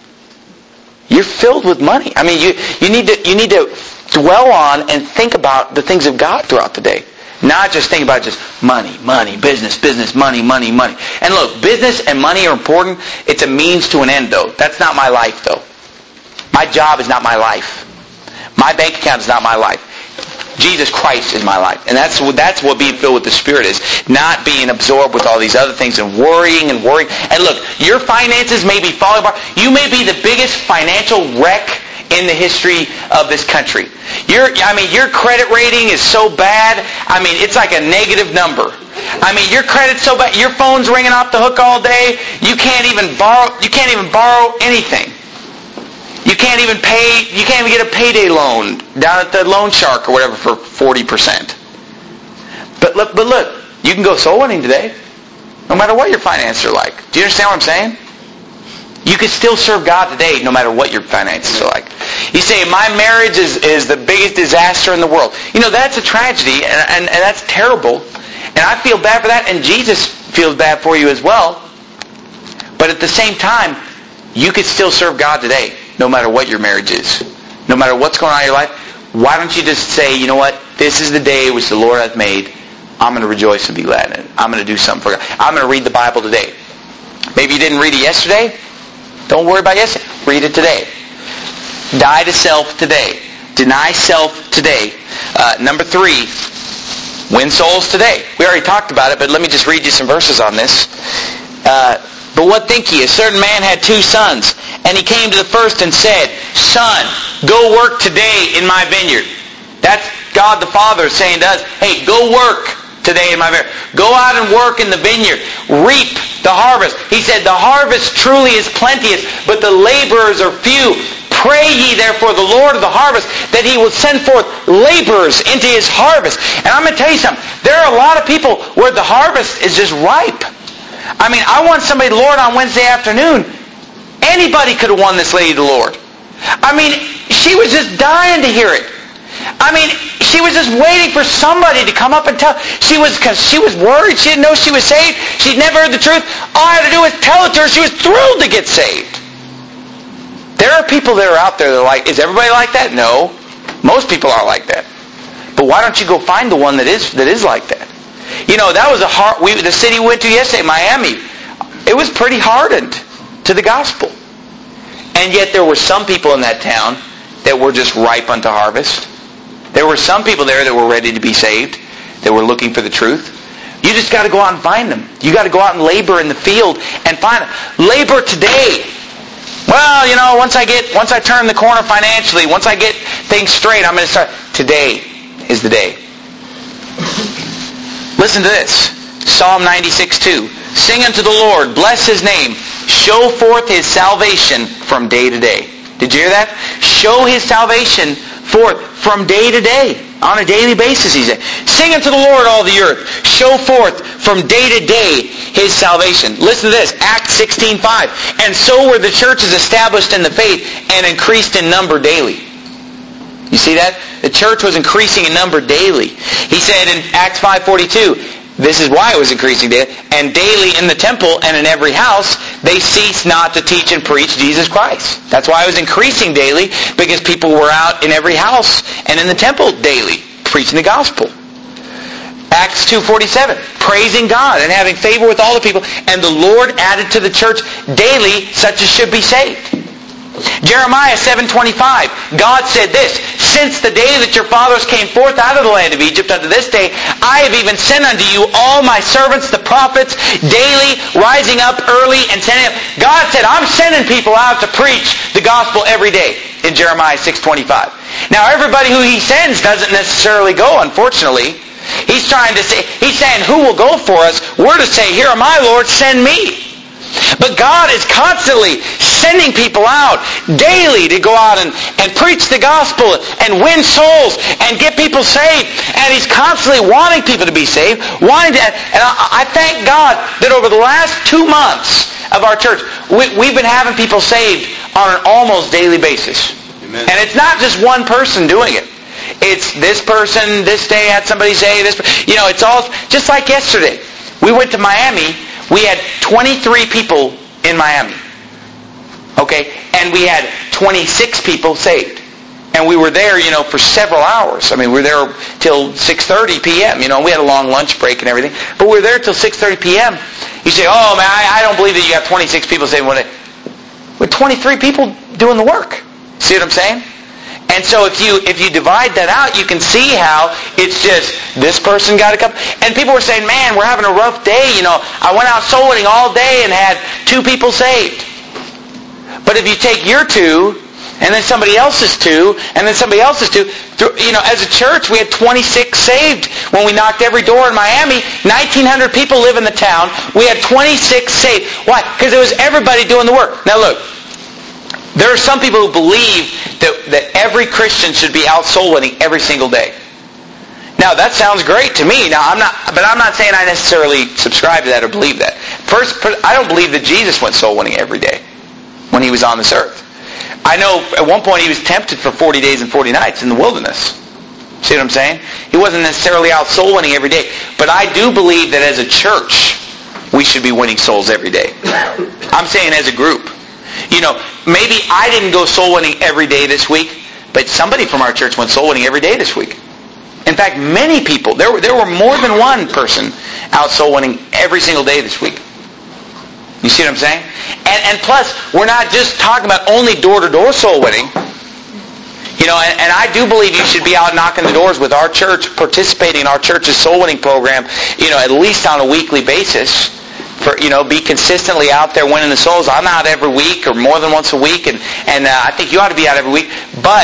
You're filled with money. I mean, you, you need to you need to dwell on and think about the things of God throughout the day. Not just think about just money, money, business, business, money, money, money. And look, business and money are important. It's a means to an end, though. That's not my life, though. My job is not my life. My bank account is not my life. Jesus Christ is my life. And that's, that's what being filled with the Spirit is. Not being absorbed with all these other things and worrying and worrying. And look, your finances may be falling apart. You may be the biggest financial wreck in the history of this country. Your, I mean, your credit rating is so bad. I mean, it's like a negative number. I mean, your credit's so bad. Your phone's ringing off the hook all day. You can't even borrow. You can't even borrow anything. You can't even pay, you can't even get a payday loan down at the Loan Shark or whatever for forty percent. But look, but look, you can go soul winning today, no matter what your finances are like. Do you understand what I'm saying? You can still serve God today, no matter what your finances are like. You say, my marriage is, is the biggest disaster in the world. You know, that's a tragedy, and, and, and that's terrible. And I feel bad for that, and Jesus feels bad for you as well. But at the same time, you could still serve God today, no matter what your marriage is. No matter what's going on in your life. Why don't you just say, you know what? This is the day which the Lord hath made. I'm going to rejoice and be glad in it. I'm going to do something for God. I'm going to read the Bible today. Maybe you didn't read it yesterday. Don't worry about yesterday. Read it today. Die to self today. Deny self today. Uh, number three, win souls today. We already talked about it, but let me just read you some verses on this. Uh, But what think ye? A certain man had two sons, and he came to the first and said, Son, go work today in my vineyard. That's God the Father saying to us, hey, go work today in my vineyard. Go out and work in the vineyard. Reap the harvest. He said, the harvest truly is plenteous, but the laborers are few. Pray ye therefore the Lord of the harvest that he will send forth laborers into his harvest. And I'm going to tell you something. There are a lot of people where the harvest is just ripe. I mean, I won somebody to the Lord on Wednesday afternoon. Anybody could have won this lady to the Lord. I mean, she was just dying to hear it. I mean, she was just waiting for somebody to come up and tell. She was, because she was worried. She didn't know she was saved. She'd never heard the truth. All I had to do was tell it to her. She was thrilled to get saved. There are people that are out there that are like, is everybody like that? No. Most people aren't like that. But why don't you go find the one that is that is like that? You know, that was a hard, we, the city we went to yesterday, Miami. It was pretty hardened to the gospel. And yet there were some people in that town that were just ripe unto harvest. There were some people there that were ready to be saved, that were looking for the truth. You just got to go out and find them. You got to go out and labor in the field and find them. Labor today. Well, you know, once I get, once I turn the corner financially, once I get things straight, I'm going to start. Today is the day. Listen to this. Psalm ninety-six two. Sing unto the Lord, bless his name, show forth his salvation from day to day. Did you hear that? Show his salvation forth from day to day. On a daily basis, he said. Sing unto the Lord, all the earth. Show forth from day to day his salvation. Listen to this. Acts sixteen five. And so were the churches established in the faith and increased in number daily. You see that? The church was increasing in number daily. He said in Acts five forty-two, this is why it was increasing daily, and daily in the temple and in every house, they ceased not to teach and preach Jesus Christ. That's why it was increasing daily, because people were out in every house and in the temple daily, preaching the gospel. Acts two forty-seven, praising God and having favor with all the people, and the Lord added to the church daily such as should be saved. Jeremiah seven twenty-five, God said this, since the day that your fathers came forth out of the land of Egypt unto this day, I have even sent unto you all my servants, the prophets, daily rising up early and sending up. God said, I'm sending people out to preach the gospel every day in Jeremiah six twenty-five. Now, everybody who he sends doesn't necessarily go, unfortunately. He's trying to say, he's saying, who will go for us? We're to say, here am I, Lord, send me. But God is constantly sending people out daily to go out and, and preach the gospel and win souls and get people saved. And he's constantly wanting people to be saved. Wanting to, and I, I thank God that over the last two months of our church, we, we've been having people saved on an almost daily basis. Amen. And it's not just one person doing it. It's this person, this day had somebody say this. You know, it's all, just like yesterday. We went to Miami. We had twenty-three people in Miami. Okay? And we had twenty-six people saved. And we were there, you know, for several hours. I mean, we were there till six thirty p.m. You know, we had a long lunch break and everything. But we were there till six thirty p.m. You say, oh, man, I, I don't believe that you have twenty-six people saved. With twenty-three people doing the work. See what I'm saying? And so if you if you divide that out, you can see how it's just this person got a couple. And people were saying, man, we're having a rough day. You know, I went out soul winning all day and had two people saved. But if you take your two, and then somebody else's two, and then somebody else's two, you know, as a church, we had twenty-six saved when we knocked every door in Miami. nineteen hundred people live in the town. We had twenty-six saved. Why? Because it was everybody doing the work. Now look. There are some people who believe that, that every Christian should be out soul winning every single day. Now that sounds great to me. Now I'm not, but I'm not saying I necessarily subscribe to that or believe that. First, I don't believe that Jesus went soul winning every day when he was on this earth. I know at one point he was tempted for forty days and forty nights in the wilderness. See what I'm saying? He wasn't necessarily out soul winning every day. But I do believe that as a church, we should be winning souls every day. I'm saying as a group. You know, maybe I didn't go soul winning every day this week, but somebody from our church went soul winning every day this week. In fact, many people, there were, there were more than one person out soul winning every single day this week. You see what I'm saying? And, and plus, we're not just talking about only door-to-door soul winning. You know, and, and I do believe you should be out knocking the doors with our church, participating in our church's soul winning program, you know, at least on a weekly basis. For, you know, be consistently out there winning the souls. I'm out every week or more than once a week, and, and uh, I think you ought to be out every week. But,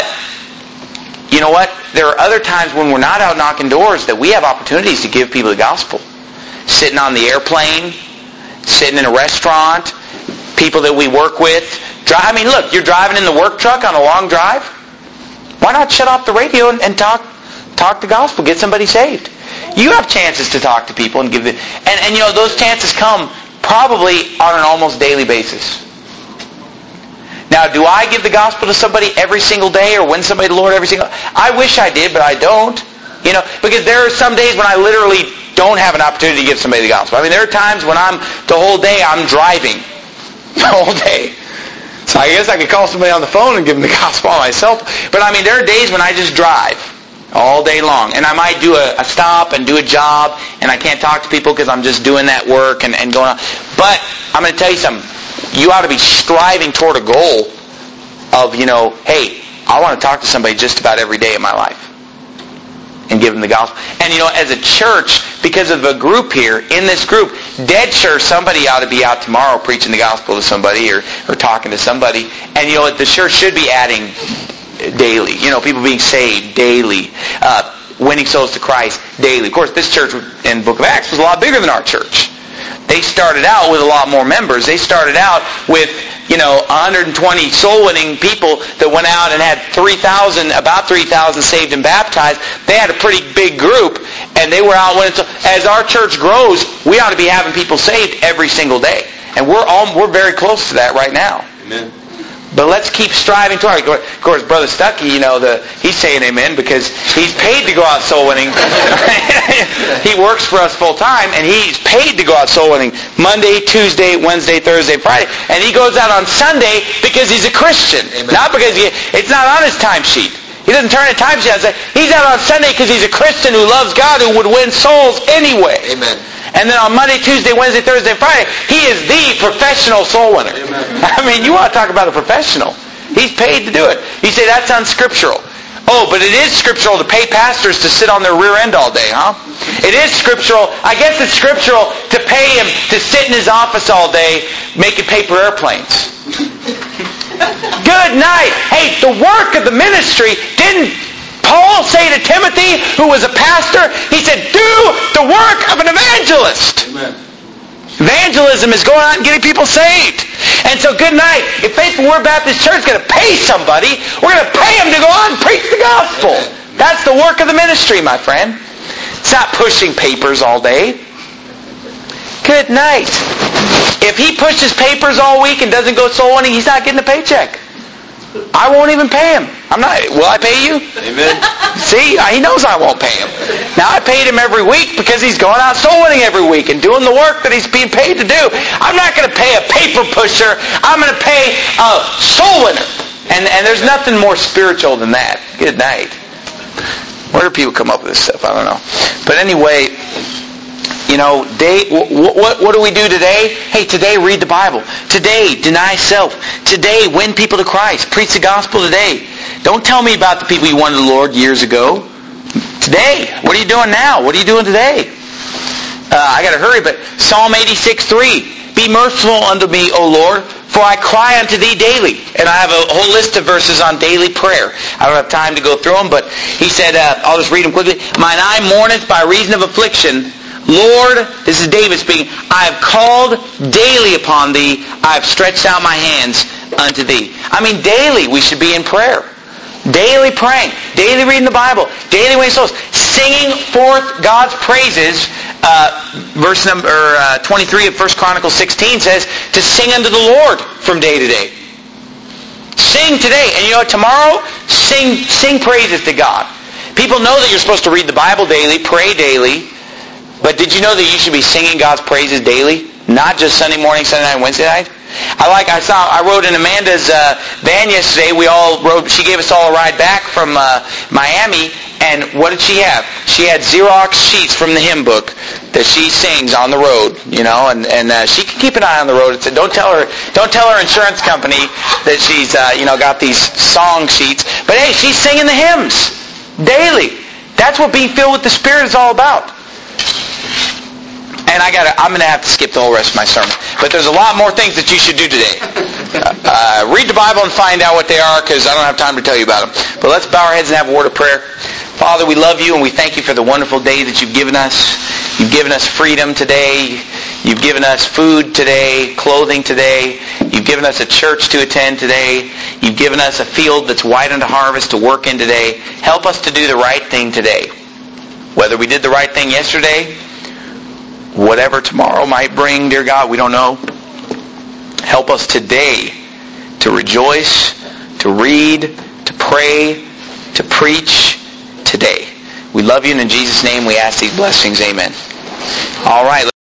you know what? There are other times when we're not out knocking doors that we have opportunities to give people the gospel. Sitting on the airplane, sitting in a restaurant, people that we work with. I mean, look, you're driving in the work truck on a long drive. Why not shut off the radio and, and talk talk the gospel, get somebody saved? You have chances to talk to people and give it, and, and you know, those chances come probably on an almost daily basis. Now, do I give the gospel to somebody every single day or win somebody to the Lord every single day? I wish I did, but I don't. You know, because there are some days when I literally don't have an opportunity to give somebody the gospel. I mean, there are times when I'm, the whole day I'm driving. The whole day. So I guess I could call somebody on the phone and give them the gospel myself. But I mean, there are days when I just drive all day long. And I might do a, a stop and do a job, and I can't talk to people because I'm just doing that work and, and going on. But I'm going to tell you something. You ought to be striving toward a goal of, you know, hey, I want to talk to somebody just about every day of my life and give them the gospel. And, you know, as a church, because of a group here, in this group, dead sure somebody ought to be out tomorrow preaching the gospel to somebody or, or talking to somebody. And, you know, the church should be adding daily. You know, people being saved daily. Uh, winning souls to Christ daily. Of course, this church in the Book of Acts was a lot bigger than our church. They started out with a lot more members. They started out with, you know, one hundred twenty soul-winning people that went out and had three thousand, about three thousand saved and baptized. They had a pretty big group, and they were out winning. So as our church grows, we ought to be having people saved every single day. And we're all, we're very close to that right now. Amen. But let's keep striving toward it. Of course, Brother Stuckey, you know, the, he's saying amen because he's paid to go out soul winning. He works for us full time, and he's paid to go out soul winning Monday, Tuesday, Wednesday, Thursday, Friday. And he goes out on Sunday because he's a Christian. Amen. Not because he, it's not on his timesheet. He doesn't turn a timesheet and say, he's out on Sunday because he's a Christian who loves God, who would win souls anyway. Amen. And then on Monday, Tuesday, Wednesday, Thursday, Friday, he is the professional soul winner. Amen. I mean, you want to talk about a professional. He's paid to do it. You say, that's unscriptural. Oh, but it is scriptural to pay pastors to sit on their rear end all day, huh? It is scriptural. I guess it's scriptural to pay him to sit in his office all day making paper airplanes. Good night. Hey, the work of the ministry, didn't Paul say to Timothy, who was a pastor, he said, do the work of an evangelist. Amen. Evangelism is going out and getting people saved. And so good night. If Faithful Word Baptist Church is going to pay somebody, we're going to pay them to go out and preach the gospel. That's the work of the ministry, my friend. It's not pushing papers all day. Good night. If he pushes papers all week and doesn't go soul winning, he's not getting a paycheck. I won't even pay him. I'm not. Will I pay you? Amen. See, he knows I won't pay him. Now I paid him every week because he's going out soul winning every week and doing the work that he's being paid to do. I'm not going to pay a paper pusher. I'm going to pay a soul winner. And and there's nothing more spiritual than that. Good night. Where do people come up with this stuff? I don't know. But anyway, you know, day, what, what, what do we do today? Hey, today read the Bible. Today deny self. Today win people to Christ. Preach the gospel today. Don't tell me about the people you won to the Lord years ago. Today. What are you doing now? What are you doing today? Uh, I got to hurry, but Psalm eighty-six three. Be merciful unto me, O Lord, for I cry unto thee daily. And I have a whole list of verses on daily prayer. I don't have time to go through them, but he said, uh, I'll just read them quickly. Mine eye mourneth by reason of affliction. Lord, this is David speaking, I have called daily upon thee. I have stretched out my hands unto thee. I mean, daily we should be in prayer. Daily praying. Daily reading the Bible. Daily winning souls. Singing forth God's praises. Uh, verse number uh, twenty-three of First Chronicles sixteen says to sing unto the Lord from day to day. Sing today. And you know what? Tomorrow, sing, sing praises to God. People know that you're supposed to read the Bible daily, pray daily. But did you know that you should be singing God's praises daily? Not just Sunday morning, Sunday night, Wednesday night? I like, I saw, I rode in Amanda's uh, van yesterday. We all rode, she gave us all a ride back from uh, Miami. And what did she have? She had Xerox sheets from the hymn book that she sings on the road, you know, and, and uh, she can keep an eye on the road. It said, don't tell her, don't tell her insurance company that she's, uh, you know, got these song sheets. But hey, she's singing the hymns daily. That's what being filled with the Spirit is all about. And I gotta, I'm going to have to skip the whole rest of my sermon. But there's a lot more things that you should do today. Uh, uh, read the Bible and find out what they are, because I don't have time to tell you about them. But let's bow our heads and have a word of prayer. Father, we love you and we thank you for the wonderful day that you've given us. You've given us freedom today. You've given us food today, clothing today. You've given us a church to attend today. You've given us a field that's white unto harvest to work in today. Help us to do the right thing today. Whether we did the right thing yesterday, whatever tomorrow might bring, dear God, we don't know. Help us today to rejoice, to read, to pray, to preach today. We love you, and in Jesus' name we ask these blessings. Amen. All right.